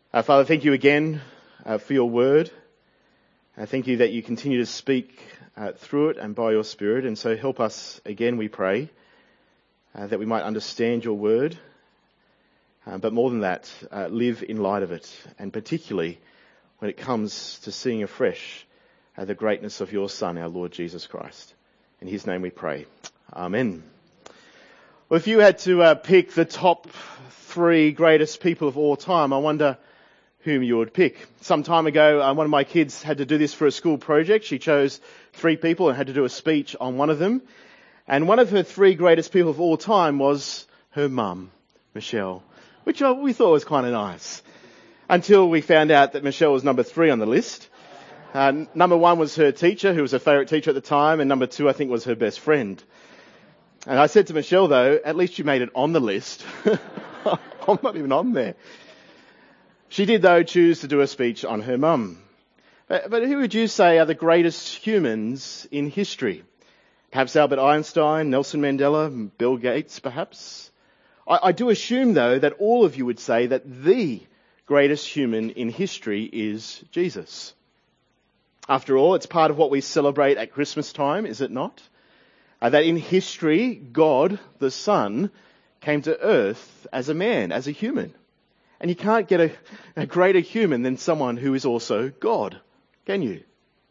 Father, thank you again for your word. Thank you that you continue to speak through it and by your Spirit. And so help us again, we pray, that we might understand your word. But more than that, live in light of it. And particularly when it comes to seeing afresh the greatness of your Son, our Lord Jesus Christ. In his name we pray. Amen. Well, if you had to pick the top 3 greatest people of all time, I wonder whom you would pick. Some time ago, one of my kids had to do this for a school project. She chose 3 people and had to do a speech on one of them. And one of her 3 greatest people of all time was her mum, Michelle, which we thought was kind of nice. Until we found out that Michelle was number 3 on the list. Number 1 was her teacher, who was her favourite teacher at the time, and number 2, I think, was her best friend. And I said to Michelle, though, at least you made it on the list. I'm not even on there. She did, though, choose to do a speech on her mum. But who would you say are the greatest humans in history? Perhaps Albert Einstein, Nelson Mandela, Bill Gates, perhaps? I do assume, though, that all of you would say that the greatest human in history is Jesus. After all, it's part of what we celebrate at Christmas time, is it not? That in history, God, the Son, came to earth as a man, as a human. And you can't get a greater human than someone who is also God, can you?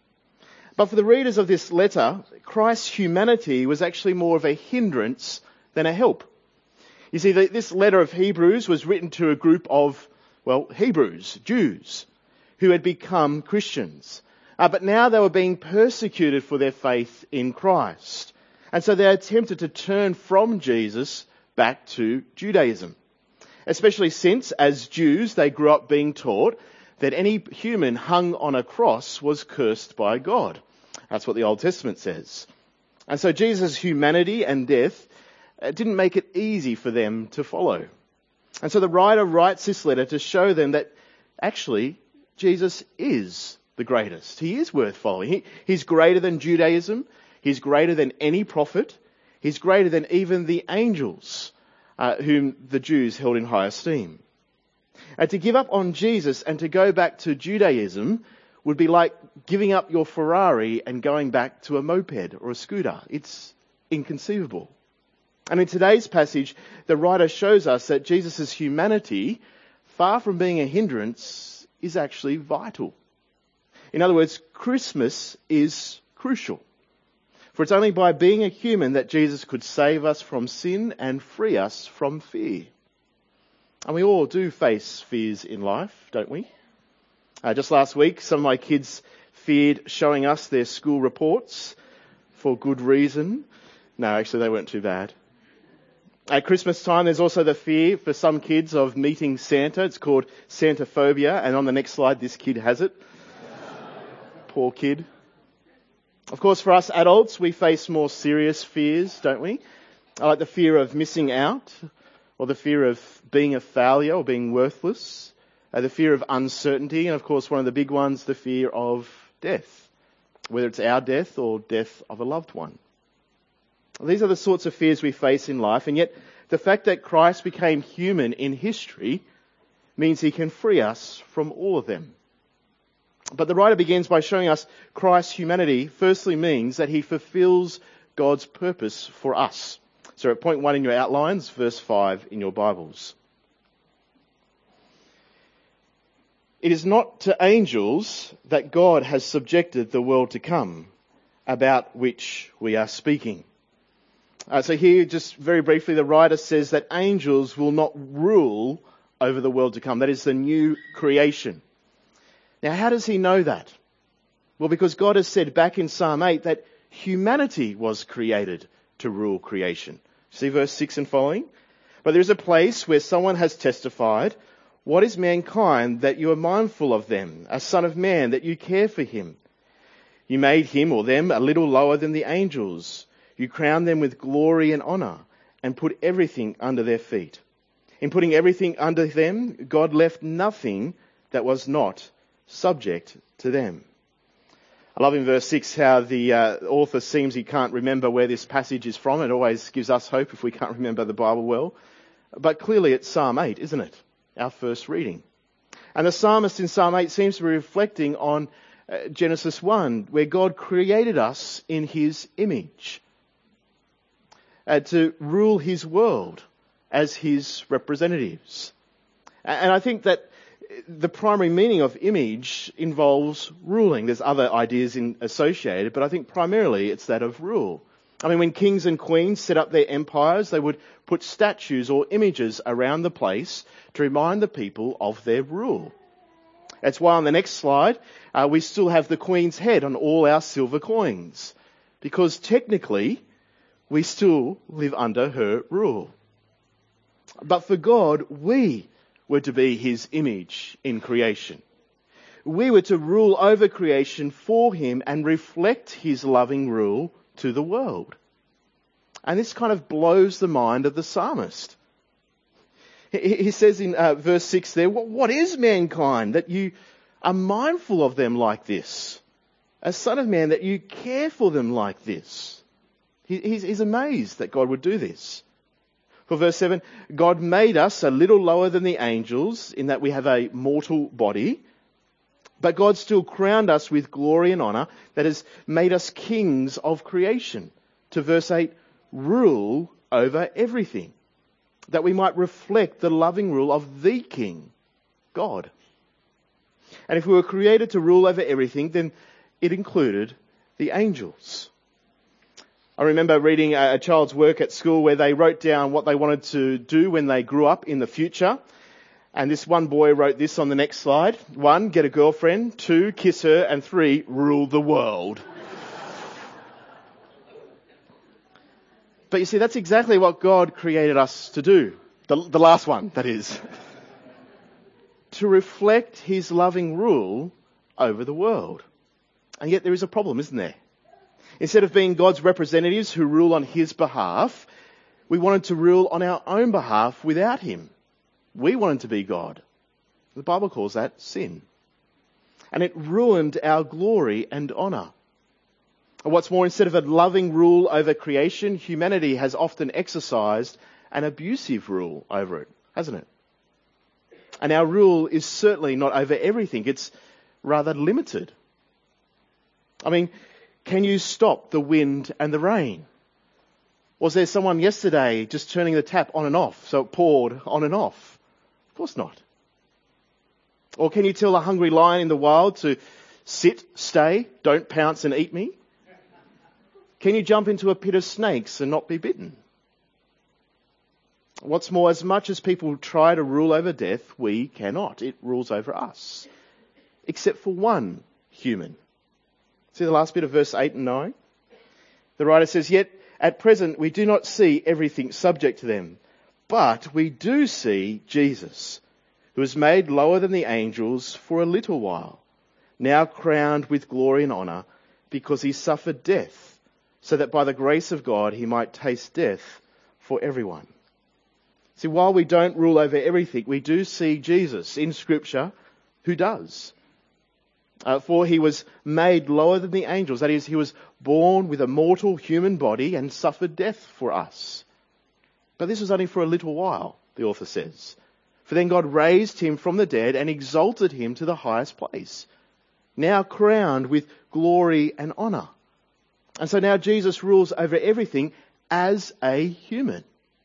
But for the readers of this letter, Christ's humanity was actually more of a hindrance than a help. You see, this letter of Hebrews was written to a group of, Hebrews, Jews, who had become Christians. But now they were being persecuted for their faith in Christ. And so they attempted to turn from Jesus back to Judaism. Especially since, as Jews, they grew up being taught that any human hung on a cross was cursed by God. That's what the Old Testament says. And so Jesus' humanity and death didn't make it easy for them to follow. And so the writer writes this letter to show them that actually Jesus is the greatest. He is worth following. He's greater than Judaism. He's greater than any prophet. He's greater than even the angels, whom the Jews held in high esteem. And to give up on Jesus and to go back to Judaism would be like giving up your Ferrari and going back to a moped or a scooter. It's inconceivable. And in today's passage, the writer shows us that Jesus' humanity, far from being a hindrance, is actually vital. In other words, Christmas is crucial. For it's only by being a human that Jesus could save us from sin and free us from fear. And we all do face fears in life, don't we? Just last week, some of my kids feared showing us their school reports for good reason. No, actually they weren't too bad. At Christmas time, there's also the fear for some kids of meeting Santa. It's called Santaphobia. And on the next slide, this kid has it. Poor kid. Of course, for us adults, we face more serious fears, don't we? Like the fear of missing out, or the fear of being a failure or being worthless, the fear of uncertainty, and of course, one of the big ones, the fear of death, whether it's our death or death of a loved one. These are the sorts of fears we face in life, and yet the fact that Christ became human in history means he can free us from all of them. But the writer begins by showing us Christ's humanity firstly means that he fulfills God's purpose for us. So at point 1 in your outlines, verse 5 in your Bibles. It is not to angels that God has subjected the world to come, about which we are speaking. So here, just very briefly, the writer says that angels will not rule over the world to come. That is the new creation. Now, how does he know that? Well, because God has said back in Psalm 8 that humanity was created to rule creation. See verse 6 and following? But there is a place where someone has testified, what is mankind that you are mindful of them, a son of man that you care for him? You made him or them a little lower than the angels. You crowned them with glory and honour and put everything under their feet. In putting everything under them, God left nothing that was not subject to them. I love in verse 6 how the author seems he can't remember where this passage is from. It always gives us hope if we can't remember the Bible well. But clearly it's Psalm 8, isn't it? Our first reading. And the psalmist in Psalm 8 seems to be reflecting on Genesis 1, where God created us in his image to rule his world as his representatives. And I think that the primary meaning of image involves ruling. There's other ideas associated, but I think primarily it's that of rule. I mean, when kings and queens set up their empires, they would put statues or images around the place to remind the people of their rule. That's why on the next slide, we still have the Queen's head on all our silver coins, because technically we still live under her rule. But for God, we were to be his image in creation. We were to rule over creation for him and reflect his loving rule to the world. And this kind of blows the mind of the psalmist. He says in verse 6 there, what is mankind that you are mindful of them like this? A son of man that you care for them like this? He's amazed that God would do this. For verse 7, God made us a little lower than the angels in that we have a mortal body, but God still crowned us with glory and honour, that has made us kings of creation. To verse 8, rule over everything, that we might reflect the loving rule of the King, God. And if we were created to rule over everything, then it included the angels. I remember reading a child's work at school where they wrote down what they wanted to do when they grew up in the future. And this one boy wrote this on the next slide. 1, get a girlfriend. 2, kiss her. And 3, rule the world. But you see, that's exactly what God created us to do. The last one, that is. To reflect his loving rule over the world. And yet there is a problem, isn't there? Instead of being God's representatives who rule on his behalf, we wanted to rule on our own behalf without him. We wanted to be God. The Bible calls that sin. And it ruined our glory and honour. And what's more, instead of a loving rule over creation, humanity has often exercised an abusive rule over it, hasn't it? And our rule is certainly not over everything. It's rather limited. I mean, can you stop the wind and the rain? Was there someone yesterday just turning the tap on and off so it poured on and off? Of course not. Or can you tell a hungry lion in the wild to sit, stay, don't pounce and eat me? Can you jump into a pit of snakes and not be bitten? What's more, as much as people try to rule over death, we cannot. It rules over us. Except for one human. See the last bit of verse 8 and 9? The writer says, yet at present we do not see everything subject to them, but we do see Jesus, who was made lower than the angels for a little while, now crowned with glory and honour, because he suffered death, so that by the grace of God he might taste death for everyone. See, while we don't rule over everything, we do see Jesus in Scripture who does. For he was made lower than the angels. That is, he was born with a mortal human body and suffered death for us. But this was only for a little while, the author says. For then God raised him from the dead and exalted him to the highest place, now crowned with glory and honour. And so now Jesus rules over everything as a human,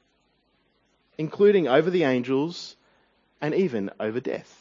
including over the angels and even over death.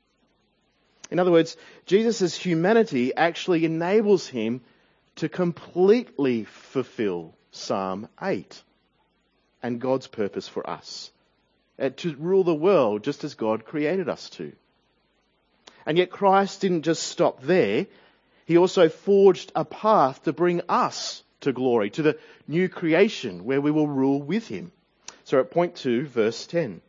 In other words, Jesus' humanity actually enables him to completely fulfill Psalm 8 and God's purpose for us, to rule the world just as God created us to. And yet Christ didn't just stop there. He also forged a path to bring us to glory, to the new creation where we will rule with him. So at point 2, verse 10.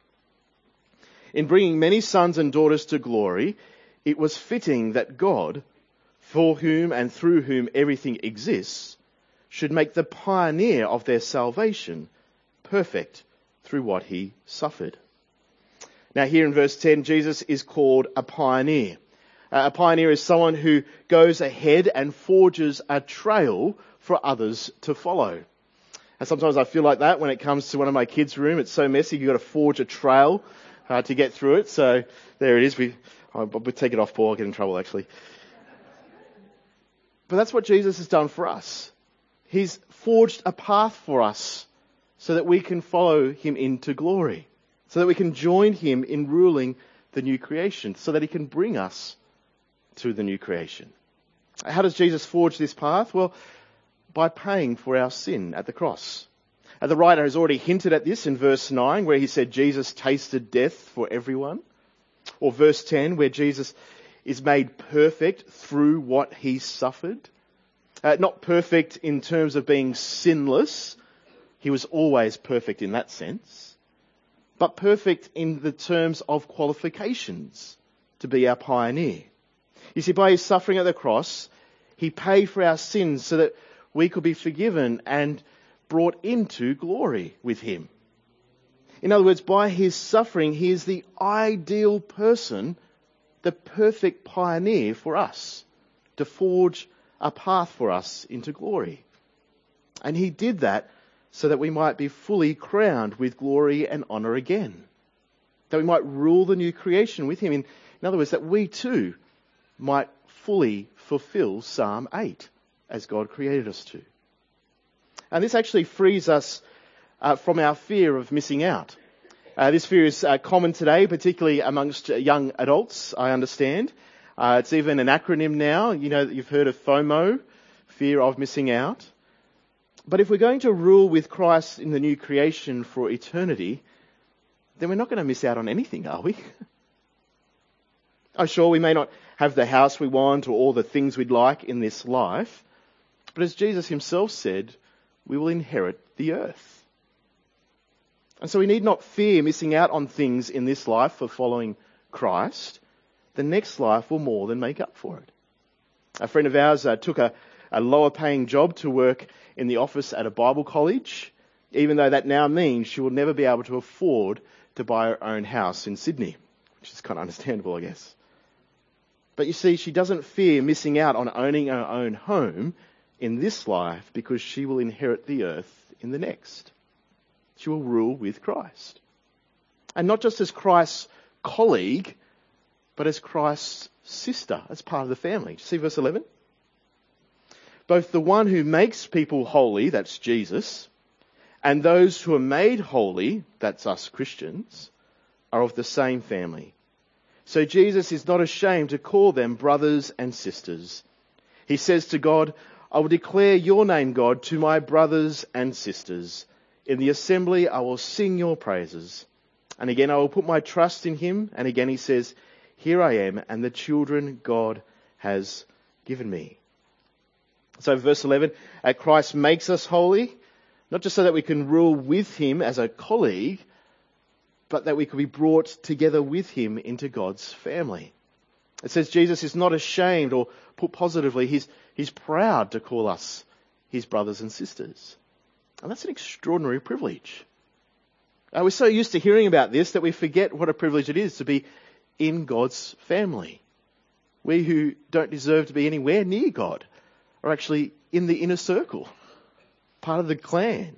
In bringing many sons and daughters to glory, it was fitting that God, for whom and through whom everything exists, should make the pioneer of their salvation perfect through what he suffered. Now here in verse 10, Jesus is called a pioneer. A pioneer is someone who goes ahead and forges a trail for others to follow. And sometimes I feel like that when it comes to one of my kids' room. It's so messy, you've got to forge a trail to get through it. So there it is. I'll take it off, Paul. I'll get in trouble, actually. But that's what Jesus has done for us. He's forged a path for us so that we can follow him into glory, so that we can join him in ruling the new creation, so that he can bring us to the new creation. How does Jesus forge this path? Well, by paying for our sin at the cross. The writer has already hinted at this in verse 9, where he said Jesus tasted death for everyone. Or verse 10, where Jesus is made perfect through what he suffered. Not perfect in terms of being sinless. He was always perfect in that sense. But perfect in the terms of qualifications to be our pioneer. You see, by his suffering at the cross, he paid for our sins so that we could be forgiven and brought into glory with him. In other words, by his suffering, he is the ideal person, the perfect pioneer for us, to forge a path for us into glory. And he did that so that we might be fully crowned with glory and honour again. That we might rule the new creation with him. In other words, that we too might fully fulfill Psalm 8 as God created us to. And this actually frees us from our fear of missing out. This fear is common today, particularly amongst young adults, I understand. It's even an acronym now. You know, you've heard of FOMO, fear of missing out. But if we're going to rule with Christ in the new creation for eternity, then we're not going to miss out on anything, are we? Oh, sure, we may not have the house we want or all the things we'd like in this life, but as Jesus himself said, we will inherit the earth. And so we need not fear missing out on things in this life for following Christ. The next life will more than make up for it. A friend of ours took a lower paying job to work in the office at a Bible college, even though that now means she will never be able to afford to buy her own house in Sydney, which is kind of understandable, I guess. But you see, she doesn't fear missing out on owning her own home in this life because she will inherit the earth in the next. She will rule with Christ. And not just as Christ's colleague, but as Christ's sister, as part of the family. See verse 11? Both the one who makes people holy, that's Jesus, and those who are made holy, that's us Christians, are of the same family. So Jesus is not ashamed to call them brothers and sisters. He says to God, I will declare your name, God, to my brothers and sisters. In the assembly I will sing your praises. And again I will put my trust in him. And again he says, here I am and the children God has given me. So verse 11, Christ makes us holy, not just so that we can rule with him as a colleague, but that we could be brought together with him into God's family. It says Jesus is not ashamed, or put positively, he's proud to call us his brothers and sisters. And that's an extraordinary privilege. We're so used to hearing about this that we forget what a privilege it is to be in God's family. We who don't deserve to be anywhere near God are actually in the inner circle, part of the clan.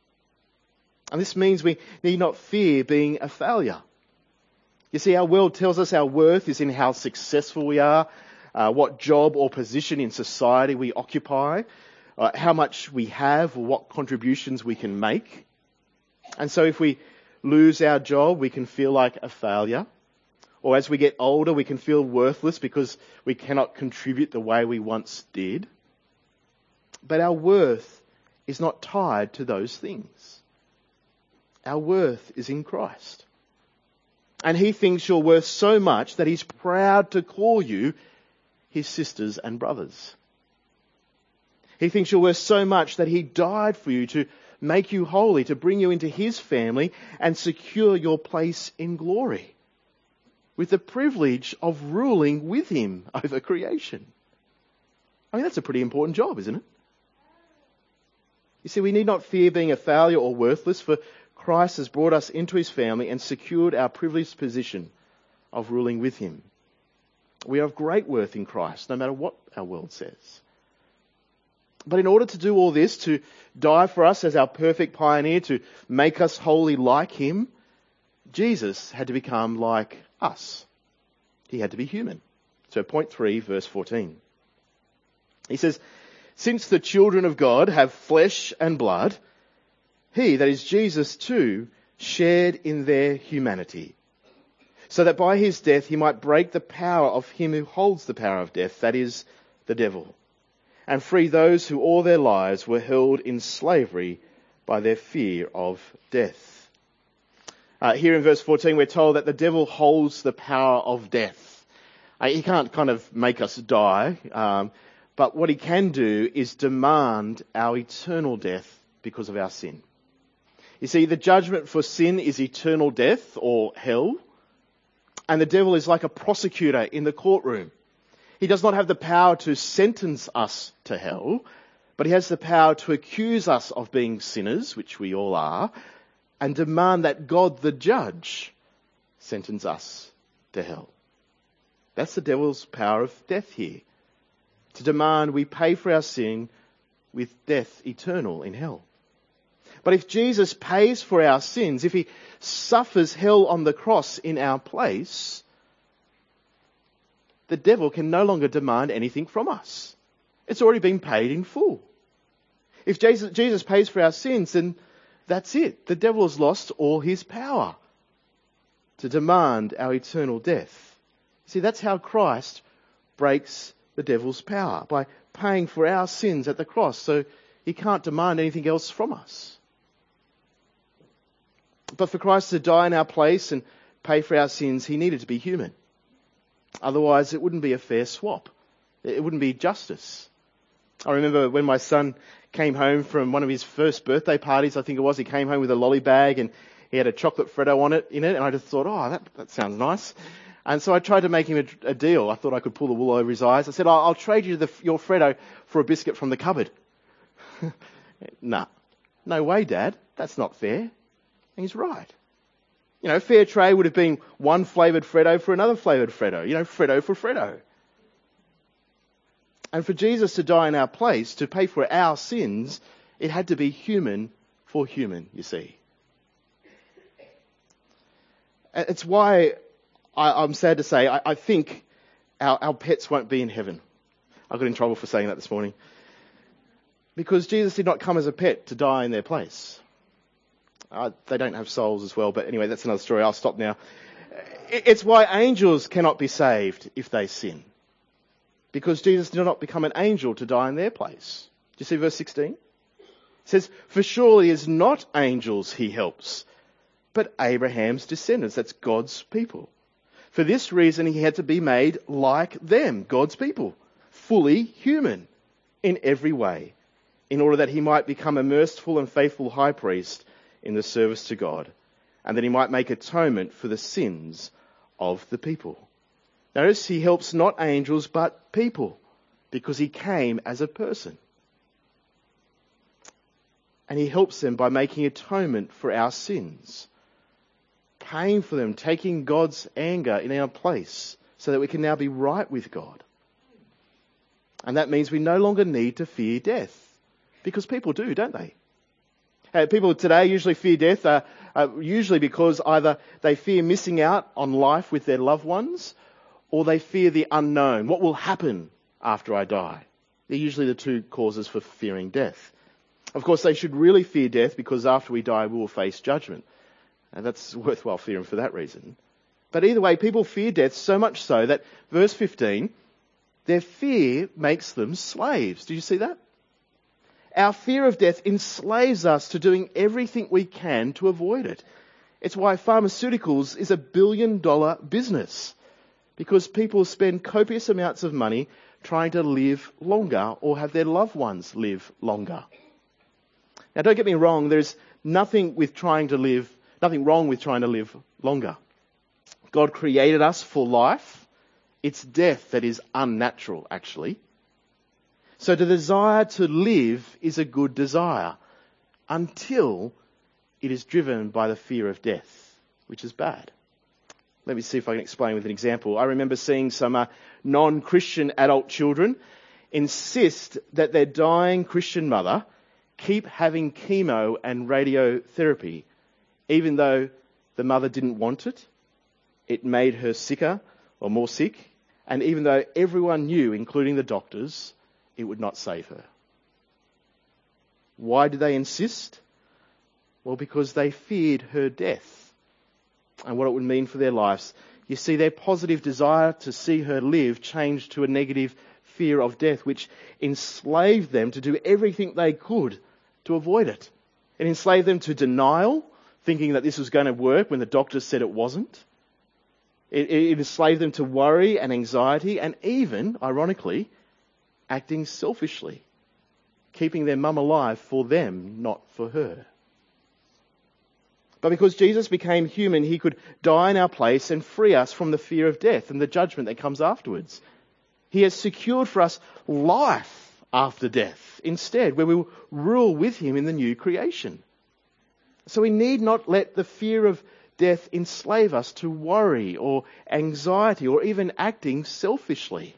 And this means we need not fear being a failure. You see, our world tells us our worth is in how successful we are, what job or position in society we occupy, how much we have or what contributions we can make. And so if we lose our job, we can feel like a failure. Or as we get older, we can feel worthless because we cannot contribute the way we once did. But our worth is not tied to those things. Our worth is in Christ. And he thinks you're worth so much that he's proud to call you his sisters and brothers. He thinks you're worth so much that he died for you to make you holy, to bring you into his family and secure your place in glory, with the privilege of ruling with him over creation. I mean, that's a pretty important job, isn't it? You see, we need not fear being a failure or worthless, for Christ has brought us into his family and secured our privileged position of ruling with him. We are of great worth in Christ, no matter what our world says. But in order to do all this, to die for us as our perfect pioneer, to make us holy like him, Jesus had to become like us. He had to be human. So point 3, verse 14. He says, since the children of God have flesh and blood, he, that is Jesus too, shared in their humanity, so that by his death he might break the power of him who holds the power of death, that is, the devil, and free those who all their lives were held in slavery by their fear of death. Here in verse 14 we're told that the devil holds the power of death. He can't kind of make us die, but what he can do is demand our eternal death because of our sin. You see, the judgment for sin is eternal death or hell, and the devil is like a prosecutor in the courtroom. He does not have the power to sentence us to hell, but he has the power to accuse us of being sinners, which we all are, and demand that God, the judge, sentence us to hell. That's the devil's power of death here. To demand we pay for our sin with death eternal in hell. But if Jesus pays for our sins, if he suffers hell on the cross in our place, the devil can no longer demand anything from us. It's already been paid in full. If Jesus pays for our sins, then that's it. The devil has lost all his power to demand our eternal death. See, that's how Christ breaks the devil's power, by paying for our sins at the cross, so he can't demand anything else from us. But for Christ to die in our place and pay for our sins, he needed to be human. Otherwise, it wouldn't be a fair swap. It wouldn't be justice. I remember when my son came home from one of his first birthday parties, I think it was, he came home with a lolly bag and he had a chocolate Freddo in it, and I just thought, oh, that sounds nice. And so I tried to make him a deal. I thought I could pull the wool over his eyes. I said, I'll trade you your Freddo for a biscuit from the cupboard. Nah, no way, Dad. That's not fair. And he's right. You know, fair trade would have been one flavoured Freddo for another flavoured Freddo. You know, Freddo for Freddo. And for Jesus to die in our place, to pay for our sins, it had to be human for human, you see. It's why I'm sad to say, I think our pets won't be in heaven. I got in trouble for saying that this morning. Because Jesus did not come as a pet to die in their place. They don't have souls as well, but anyway, that's another story. I'll stop now. It's why angels cannot be saved if they sin. Because Jesus did not become an angel to die in their place. Do you see verse 16? It says, for surely it is not angels he helps, but Abraham's descendants. That's God's people. For this reason he had to be made like them, God's people, fully human in every way, in order that he might become a merciful and faithful high priest in the service to God, and that he might make atonement for the sins of the people. Notice he helps not angels but people, because he came as a person. And he helps them by making atonement for our sins, paying for them, taking God's anger in our place, so that we can now be right with God. And that means we no longer need to fear death, because people do, don't they? People today usually fear death, usually because either they fear missing out on life with their loved ones, or they fear the unknown. What will happen after I die? They're usually the two causes for fearing death. Of course, they should really fear death because after we die, we will face judgment. And that's worthwhile fearing for that reason. But either way, people fear death so much so that, verse 15, their fear makes them slaves. Do you see that? Our fear of death enslaves us to doing everything we can to avoid it. It's why pharmaceuticals is $1 billion business. Because people spend copious amounts of money trying to live longer or have their loved ones live longer. Now, don't get me wrong, there's nothing wrong with trying to live longer. God created us for life. It's death that is unnatural, actually. So the desire to live is a good desire until it is driven by the fear of death, which is bad. Let me see if I can explain with an example. I remember seeing some non-Christian adult children insist that their dying Christian mother keep having chemo and radiotherapy, even though the mother didn't want it, it made her sicker or more sick. And even though everyone knew, including the doctors, it would not save her. Why did they insist? Well, because they feared her death and what it would mean for their lives. You see, their positive desire to see her live changed to a negative fear of death, which enslaved them to do everything they could to avoid it. It enslaved them to denial, thinking that this was going to work when the doctors said it wasn't. It enslaved them to worry and anxiety and even, ironically, acting selfishly, keeping their mum alive for them, not for her. But because Jesus became human, he could die in our place and free us from the fear of death and the judgment that comes afterwards. He has secured for us life after death instead, where we will rule with him in the new creation. So we need not let the fear of death enslave us to worry or anxiety or even acting selfishly.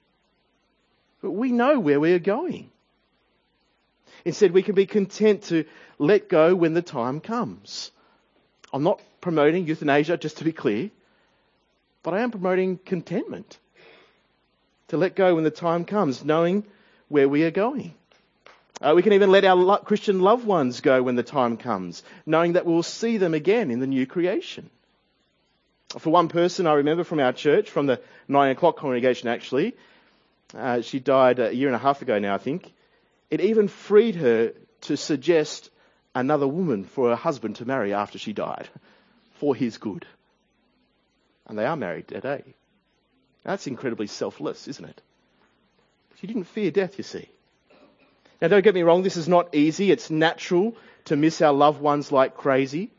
But we know where we are going. Instead, we can be content to let go when the time comes. I'm not promoting euthanasia, just to be clear, but I am promoting contentment. To let go when the time comes, knowing where we are going. We can even let our Christian loved ones go when the time comes, knowing that we'll see them again in the new creation. For one person I remember from our church, from the 9 o'clock congregation actually, she died a year and a half ago now, I think. It even freed her to suggest another woman for her husband to marry after she died, for his good. And they are married today. That's incredibly selfless, isn't it? She didn't fear death, you see. Now, don't get me wrong, this is not easy. It's natural to miss our loved ones like crazy.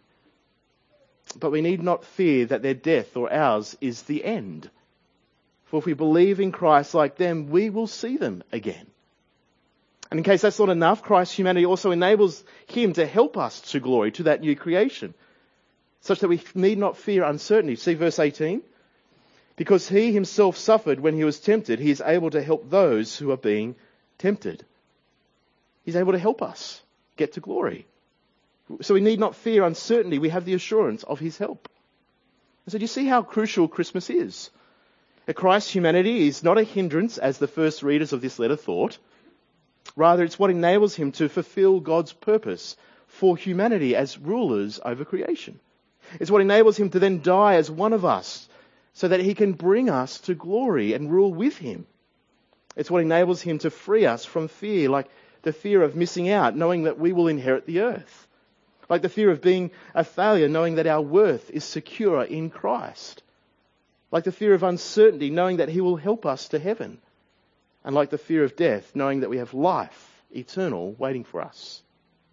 But we need not fear that their death or ours is the end. For if we believe in Christ like them, we will see them again. And in case that's not enough, Christ's humanity also enables him to help us to glory, to that new creation, such that we need not fear uncertainty. See verse 18? Because he himself suffered when he was tempted, he is able to help those who are being tempted. He's able to help us get to glory. So we need not fear uncertainty. We have the assurance of his help. And so do you see how crucial Christmas is? Christ's humanity is not a hindrance, as the first readers of this letter thought. Rather, it's what enables him to fulfill God's purpose for humanity as rulers over creation. It's what enables him to then die as one of us so that he can bring us to glory and rule with him. It's what enables him to free us from fear, like the fear of missing out, knowing that we will inherit the earth. Like the fear of being a failure, knowing that our worth is secure in Christ. Like the fear of uncertainty, knowing that he will help us to heaven. And like the fear of death, knowing that we have life eternal waiting for us.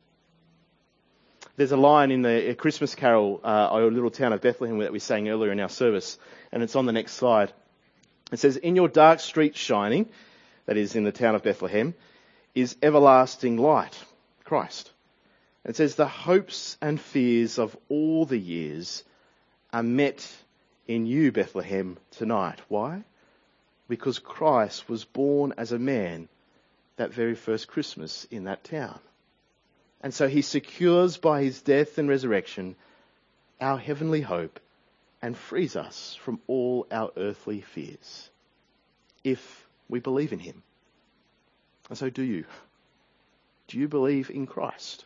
There's a line in the Christmas carol, Our Little Town of Bethlehem, that we sang earlier in our service, and it's on the next slide. It says, "In your dark street shining," that is in the town of Bethlehem, "is everlasting light," Christ. It says, "The hopes and fears of all the years are met in you, Bethlehem, tonight." Why? Because Christ was born as a man that very first Christmas in that town. And so he secures by his death and resurrection our heavenly hope and frees us from all our earthly fears, if we believe in him. And so do you. Do you believe in Christ?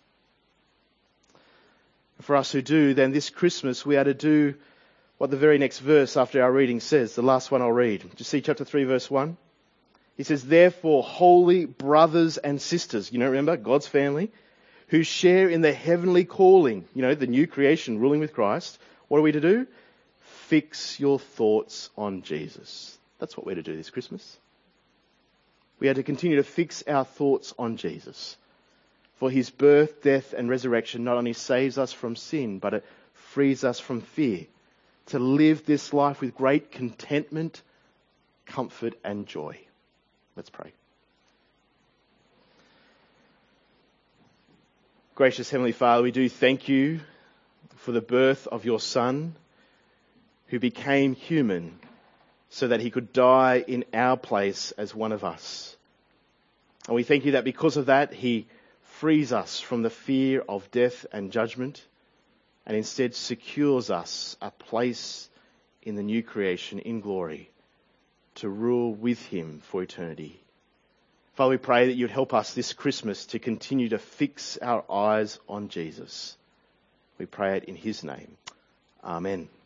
For us who do, then this Christmas we are to do what the very next verse after our reading says, the last one I'll read. Do you see chapter 3, verse 1? He says, "Therefore, holy brothers and sisters," remember, God's family, "who share in the heavenly calling," the new creation, ruling with Christ, what are we to do? Fix your thoughts on Jesus. That's what we're to do this Christmas. We are to continue to fix our thoughts on Jesus. For his birth, death, and resurrection not only saves us from sin, but it frees us from fear, to live this life with great contentment, comfort, and joy. Let's pray. Gracious Heavenly Father, we do thank you for the birth of your Son, who became human so that he could die in our place as one of us. And we thank you that because of that, he frees us from the fear of death and judgment, and instead secures us a place in the new creation in glory to rule with him for eternity. Father, we pray that you'd help us this Christmas to continue to fix our eyes on Jesus. We pray it in his name. Amen.